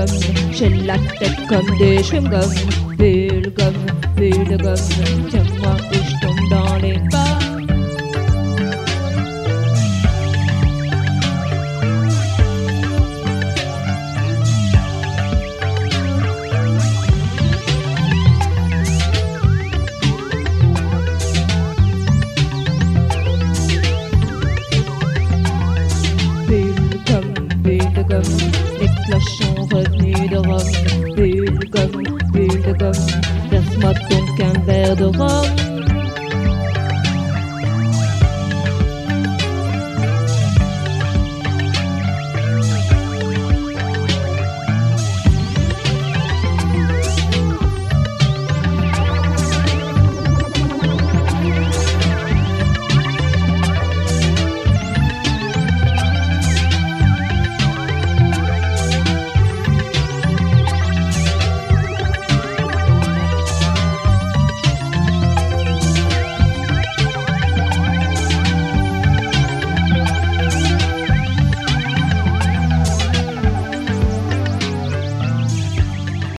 gomme, j'ai la tête comme des chewing-gums. Bulle de gomme, tiens-moi ou je tombe dans les pas. Les cloches sont revenues de Rome. Bulle de gomme, verse-moi donc un verre de rhum.